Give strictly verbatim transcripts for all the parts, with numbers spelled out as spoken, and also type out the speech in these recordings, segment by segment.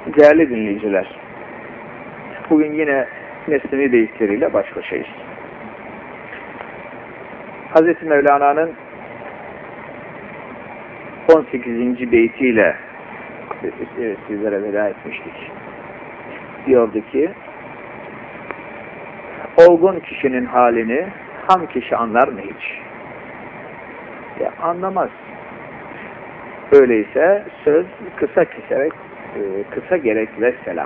Değerli dinleyiciler, bugün yine Mesnevi beyitleriyle baş başayız. Hazreti Mevlana'nın on sekizinci beytiyle sizlere veda etmiştik. Diyordu ki, olgun kişinin halini ham kişi anlar mı hiç? Ya, anlamaz. Öyleyse söz kısa keserek, kısa gerek ve selam.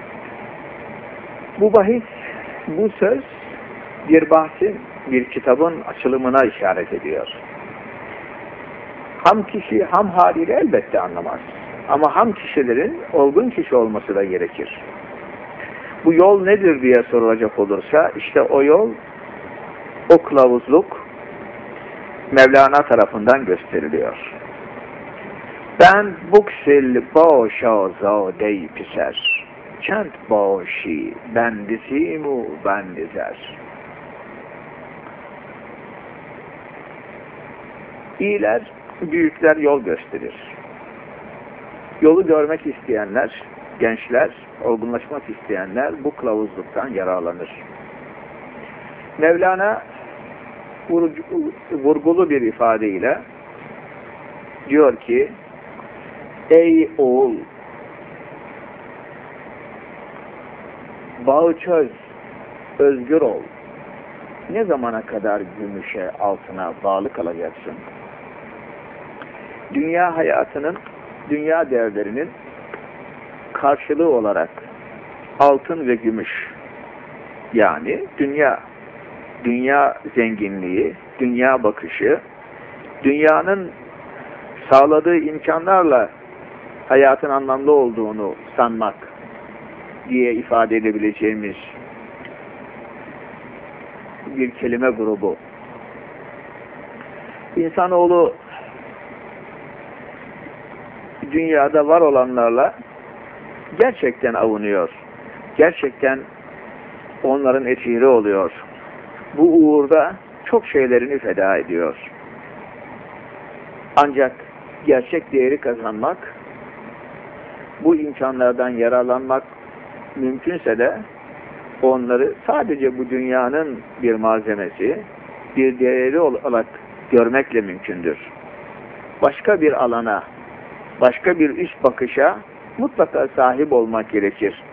Bu bahis, bu söz bir bahsin, bir kitabın açılımına işaret ediyor. Ham kişi ham haliyle elbette anlamaz. Ama ham kişilerin olgun kişi olması da gerekir. Bu yol nedir diye sorulacak olursa, işte o yol, o kılavuzluk Mevlana tarafından gösteriliyor. Ben buksil başa zade-i piser, kent başi bendisimu bendizer. İyiler, büyükler yol gösterir. Yolu görmek isteyenler, gençler, olgunlaşmak isteyenler bu kılavuzluktan yararlanır. Mevlana vurgulu bir ifadeyle diyor ki, ey oğul, bağı çöz, özgür ol. Ne zamana kadar gümüşe, altına bağlı kalacaksın? Dünya hayatının, dünya değerlerinin karşılığı olarak altın ve gümüş, yani dünya, dünya zenginliği, dünya bakışı, dünyanın sağladığı imkanlarla hayatın anlamlı olduğunu sanmak diye ifade edebileceğimiz bir kelime grubu. İnsanoğlu dünyada var olanlarla gerçekten avunuyor. Gerçekten onların esiri oluyor. Bu uğurda çok şeylerini feda ediyor. Ancak gerçek değeri kazanmak, bu imkanlardan yararlanmak mümkünse de onları sadece bu dünyanın bir malzemesi, bir değeri olarak görmekle mümkündür. Başka bir alana, başka bir üst bakışa mutlaka sahip olmak gerekir.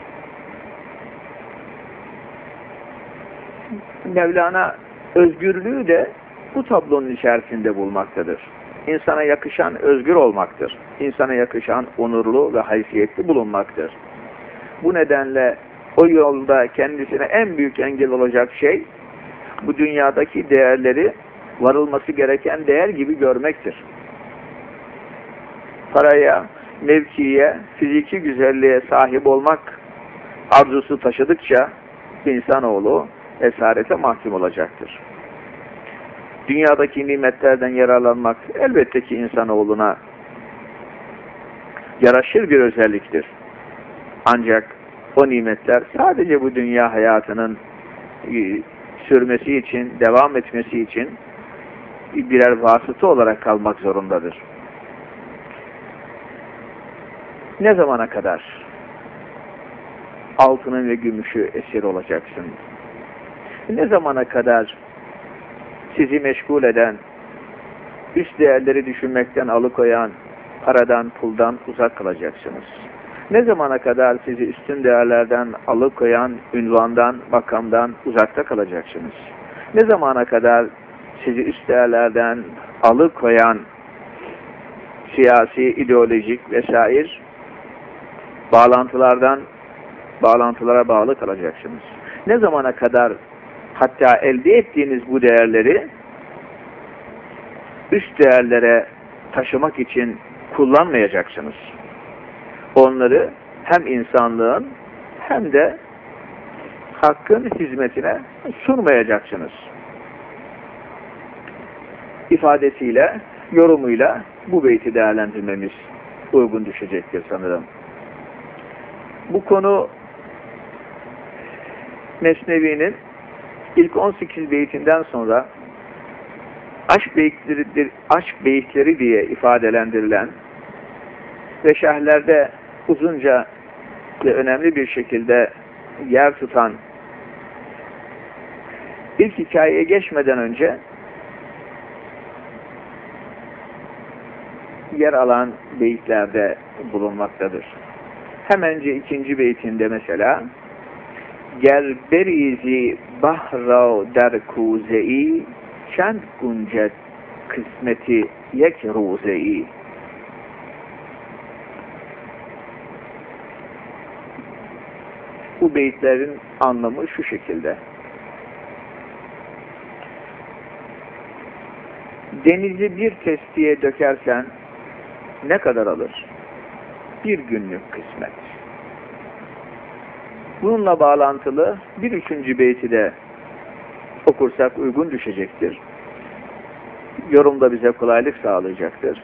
Mevlana özgürlüğü de bu tablonun içerisinde bulmaktadır. İnsana yakışan özgür olmaktır. İnsana yakışan onurlu ve haysiyetli bulunmaktır. Bu nedenle o yolda kendisine en büyük engel olacak şey, bu dünyadaki değerleri varılması gereken değer gibi görmektir. Paraya, mevkiye, fiziki güzelliğe sahip olmak arzusu taşıdıkça insanoğlu esarete mahkum olacaktır. Dünyadaki nimetlerden yararlanmak elbette ki insanoğluna yaraşır bir özelliktir. Ancak o nimetler sadece bu dünya hayatının sürmesi için, devam etmesi için birer vasıta olarak kalmak zorundadır. Ne zamana kadar altının ve gümüşü esir olacaksın? Ne zamana kadar sizi meşgul eden, üst değerleri düşünmekten alıkoyan, paradan, puldan uzak kalacaksınız? Ne zamana kadar sizi üstün değerlerden alıkoyan, ünvandan, makamdan uzakta kalacaksınız? Ne zamana kadar sizi üst değerlerden alıkoyan siyasi, ideolojik vesaire bağlantılardan, bağlantılara bağlı kalacaksınız? Ne zamana kadar hatta elde ettiğiniz bu değerleri üst değerlere taşımak için kullanmayacaksınız? Onları hem insanlığın hem de hakkın hizmetine sunmayacaksınız. İfadesiyle, yorumuyla bu beyti değerlendirmemiz uygun düşecektir sanırım. Bu konu Mesnevi'nin ilk on sekiz beytinden sonra aşk beyitleri, aşk beyitleri diye ifadelendirilen ve şerhlerde uzunca ve önemli bir şekilde yer tutan ilk hikayeye geçmeden önce yer alan beyitlerde bulunmaktadır. Hemenci ikinci beytinde mesela Ger berizi bahra der kuze-i çend guncet kısmeti yek ruze-i. Bu beyitlerin anlamı şu şekilde. Denizi bir testiye dökersen ne kadar alır? Bir günlük kısmet. Bununla bağlantılı bir üçüncü beyti de okursak uygun düşecektir. Yorumda bize kolaylık sağlayacaktır.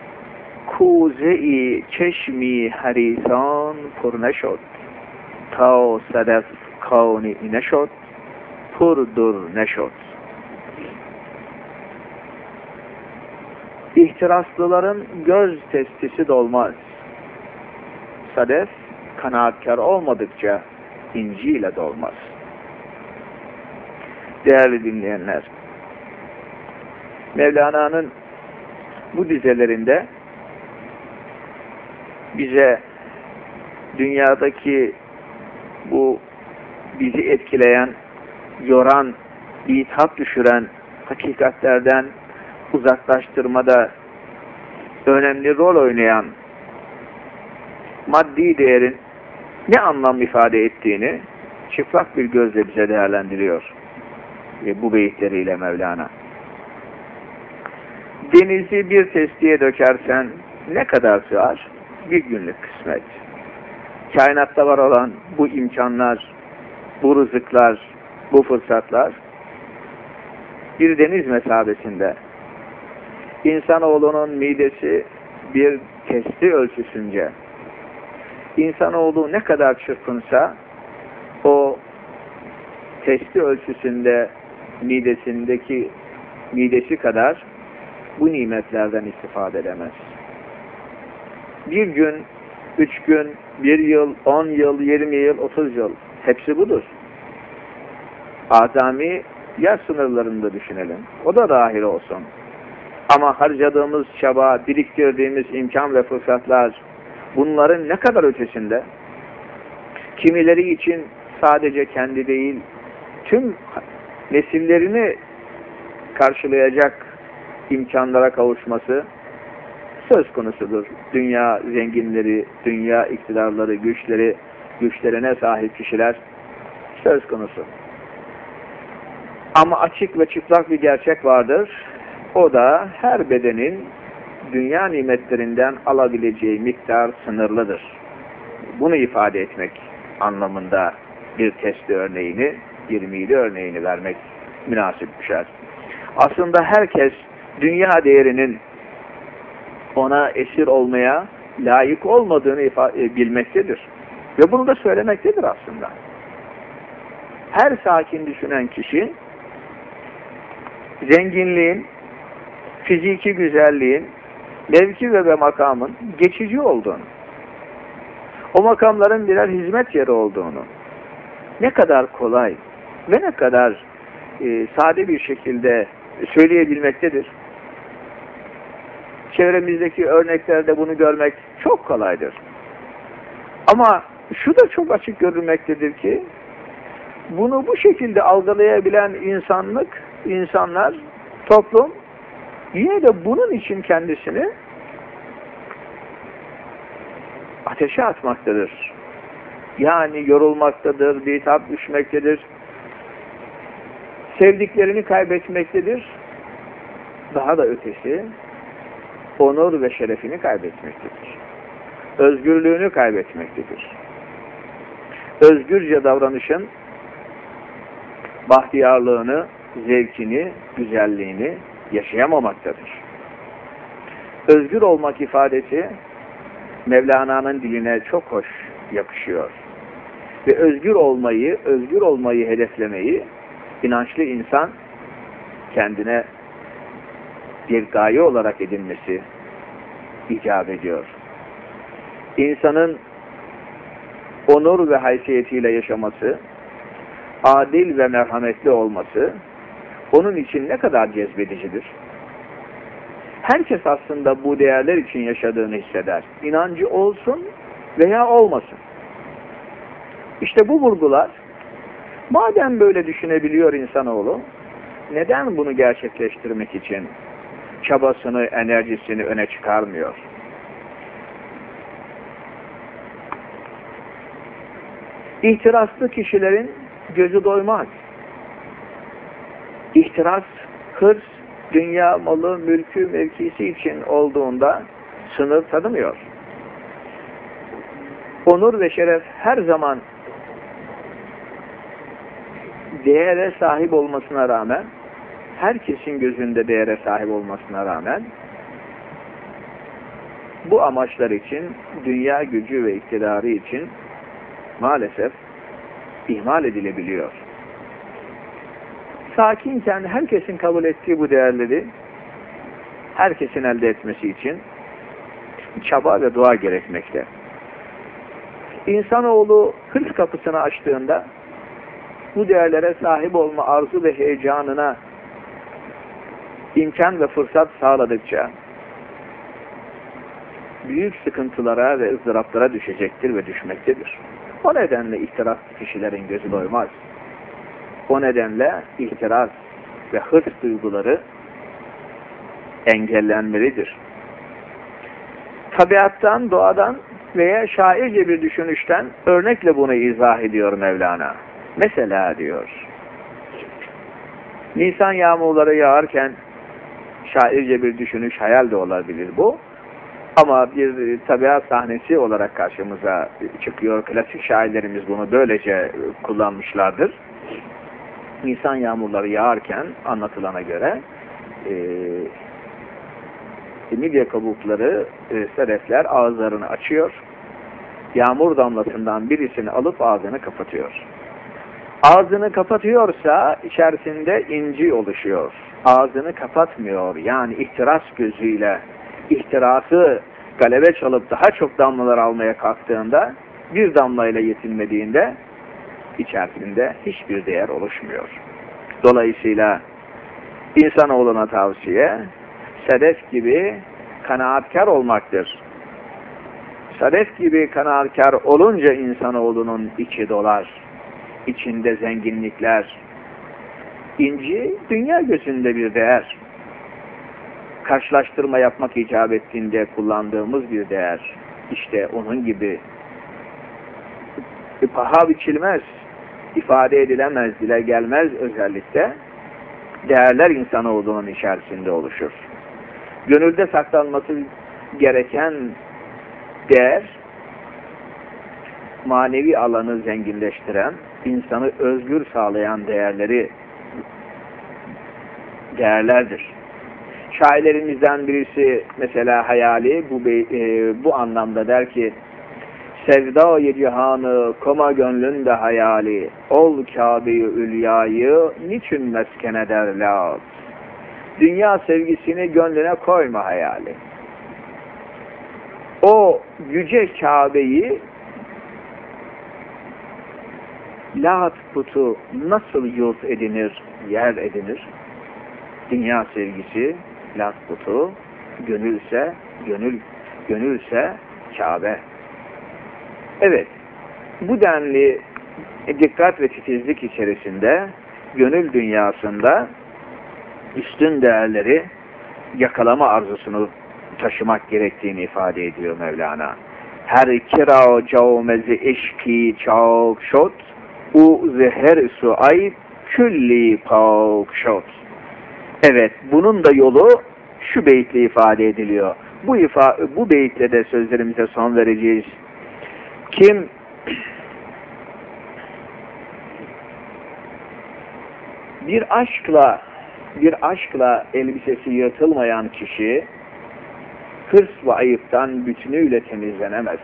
Kuze-i çeşmi harisan pur neşod, ta sedef kavni neşod, purdur neşod. İhtiraslıların göz testisi dolmaz. Sadef kanaatkar olmadıkça inciyle dolmaz. Değerli dinleyenler, Mevlana'nın bu dizelerinde bize dünyadaki bu bizi etkileyen, yoran, itap düşüren hakikatlerden uzaklaştırmada önemli rol oynayan maddi değerin ne anlam ifade ettiğini çıplak bir gözle bize değerlendiriyor e, bu beyitleriyle Mevlana. Denizi bir testiye dökersen ne kadar sığar? Bir günlük kısmet. Kainatta var olan bu imkanlar, bu rızıklar, bu fırsatlar bir deniz mesabesinde. İnsanoğlunun midesi bir testi ölçüsünce. İnsanoğlu ne kadar çırpınsa o testi ölçüsünde midesindeki midesi kadar bu nimetlerden istifade edemez. Bir gün, üç gün, bir yıl, on yıl, yirmi yıl, otuz yıl hepsi budur. Azami yer sınırlarında düşünelim. O da dahil olsun. Ama harcadığımız çaba, biriktirdiğimiz imkan ve fırsatlar bunların ne kadar ötesinde? Kimileri için sadece kendi değil, tüm nesillerini karşılayacak imkanlara kavuşması söz konusudur. Dünya zenginleri, dünya iktidarları, güçleri, güçlerine sahip kişiler söz konusu. Ama açık ve çıplak bir gerçek vardır. O da her bedenin dünya nimetlerinden alabileceği miktar sınırlıdır. Bunu ifade etmek anlamında bir testi örneğini, bir mide örneğini vermek münasip düşer. Aslında herkes dünya değerinin ona esir olmaya layık olmadığını bilmektedir. Ve bunu da söylemektedir aslında. Her sakin düşünen kişi zenginliğin, fiziki güzelliğin, mevki ve makamın geçici olduğunu, o makamların birer hizmet yeri olduğunu, ne kadar kolay ve ne kadar e, sade bir şekilde söyleyebilmektedir. Çevremizdeki örneklerde bunu görmek çok kolaydır. Ama şu da çok açık görülmektedir ki, bunu bu şekilde algılayabilen insanlık, insanlar, toplum, yine de bunun için kendisini ateşe atmaktadır. Yani yorulmaktadır, bitap düşmektedir, sevdiklerini kaybetmektedir. Daha da ötesi, onur ve şerefini kaybetmektedir. Özgürlüğünü kaybetmektedir. Özgürce davranışın bahtiyarlığını, zevkini, güzelliğini yaşayamamaktadır. Özgür olmak ifadesi Mevlana'nın diline çok hoş yakışıyor. Ve özgür olmayı, özgür olmayı hedeflemeyi inançlı insan kendine bir gaye olarak edinmesi icap ediyor. İnsanın onur ve haysiyetiyle yaşaması, adil ve merhametli olması onun için ne kadar cezbedicidir. Herkes aslında bu değerler için yaşadığını hisseder. İnancı olsun veya olmasın. İşte bu vurgular, madem böyle düşünebiliyor insanoğlu, neden bunu gerçekleştirmek için çabasını, enerjisini öne çıkarmıyor? İhtiraslı kişilerin gözü doymaz. İhtiras, hırs, dünya malı, mülkü, mevkisi için olduğunda sınır tanımıyor. Onur ve şeref her zaman değere sahip olmasına rağmen, herkesin gözünde değere sahip olmasına rağmen, bu amaçlar için, dünya gücü ve iktidarı için maalesef ihmal edilebiliyor. Sakinken herkesin kabul ettiği bu değerleri herkesin elde etmesi için çaba ve dua gerekmekte. İnsanoğlu hırs kapısını açtığında bu değerlere sahip olma arzu ve heyecanına imkan ve fırsat sağladıkça büyük sıkıntılara ve ızdıraplara düşecektir ve düşmektedir. O nedenle ihtiraslı kişilerin gözü doymaz. O nedenle ihtiras ve hırs duyguları engellenmelidir. Tabiattan, doğadan veya şairce bir düşünüşten örnekle bunu izah ediyor Mevlana. Mesela diyor, Nisan yağmurları yağarken şairce bir düşünüş, hayal de olabilir bu. Ama bir tabiat sahnesi olarak karşımıza çıkıyor. Klasik şairlerimiz bunu böylece kullanmışlardır. Nisan yağmurları yağarken anlatılana göre e, midye kabukları, e, sedefler ağızlarını açıyor. Yağmur damlasından birisini alıp ağzını kapatıyor. Ağzını kapatıyorsa içerisinde inci oluşuyor. Ağzını kapatmıyor. Yani ihtiras gözüyle ihtirası galebe çalıp daha çok damlalar almaya kalktığında, bir damlayla yetinmediğinde içerisinde hiçbir değer oluşmuyor. Dolayısıyla insanoğluna tavsiye, sedef gibi kanaatkar olmaktır. Sedef gibi kanaatkar olunca insanoğlunun içi dolar, içinde zenginlikler. İnci dünya gözünde bir değer. Karşılaştırma yapmak icap ettiğinde kullandığımız bir değer. İşte onun gibi paha biçilmez, ifade edilemez, dile gelmez özellikle değerler insanoğlunun içerisinde oluşur. Gönülde saklanması gereken değer, manevi alanı zenginleştiren, insanı özgür sağlayan değerleri, değerlerdir. Şairlerimizden birisi mesela Hayali bu, e, bu anlamda der ki, sevda-i cihanı koma gönlünde hayali, ol Kabe-i ülyayı niçin mesken eder lâz. Dünya sevgisini gönlüne koyma hayali. O yüce Kabe'yi, Lat putu nasıl yurt edinir, yer edinir? Dünya sevgisi, Lat putu, gönülse, gönül, gönülse Kabe. Evet, bu denli dikkat ve titizlik içerisinde, gönül dünyasında üstün değerleri yakalama arzusunu taşımak gerektiğini ifade ediyor Mevlana. Her kira cavmezi eşki çok şot, u zeher suay külli pak şot. Evet, bunun da yolu şu beytle ifade ediliyor. Bu ifa bu beytle de sözlerimize son vereceğiz. Kim bir aşkla bir aşkla elbisesi yırtılmayan kişi hırs ve ayıptan bütünüyle temizlenemez.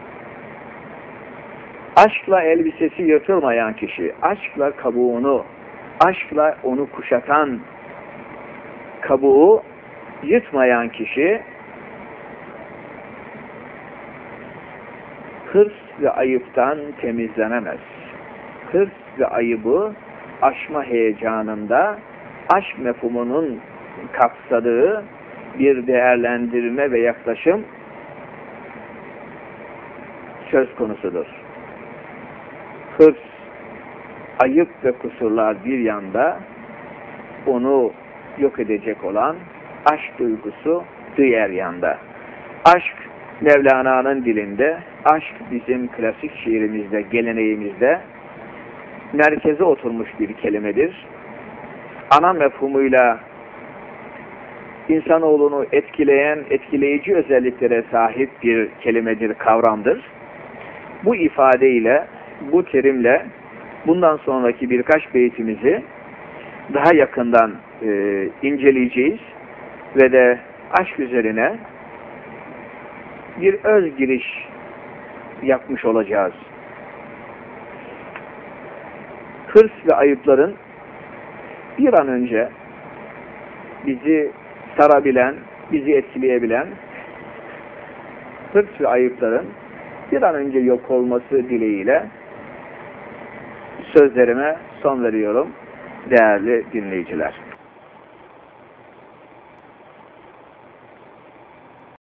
Aşkla elbisesi yırtılmayan kişi, aşkla kabuğunu, aşkla onu kuşatan kabuğu yırtmayan kişi hırs ve ayıptan temizlenemez. Hırs ve ayıbı aşma heyecanında aşk mefhumunun kapsadığı bir değerlendirme ve yaklaşım söz konusudur. Hırs, ayıp ve kusurlar bir yanda, onu yok edecek olan aşk duygusu diğer yanda. Aşk Mevlana'nın dilinde, aşk bizim klasik şiirimizde, geleneğimizde merkeze oturmuş bir kelimedir. Ana mefhumuyla insanoğlunu etkileyen, etkileyici özelliklere sahip bir kelimedir, kavramdır. Bu ifadeyle, bu terimle bundan sonraki birkaç beytimizi daha yakından e, inceleyeceğiz ve de aşk üzerine bir öz giriş yapmış olacağız. Hırs ve ayıpların bir an önce bizi sarabilen, bizi etkileyebilen hırs ve ayıpların bir an önce yok olması dileğiyle sözlerime son veriyorum değerli dinleyiciler.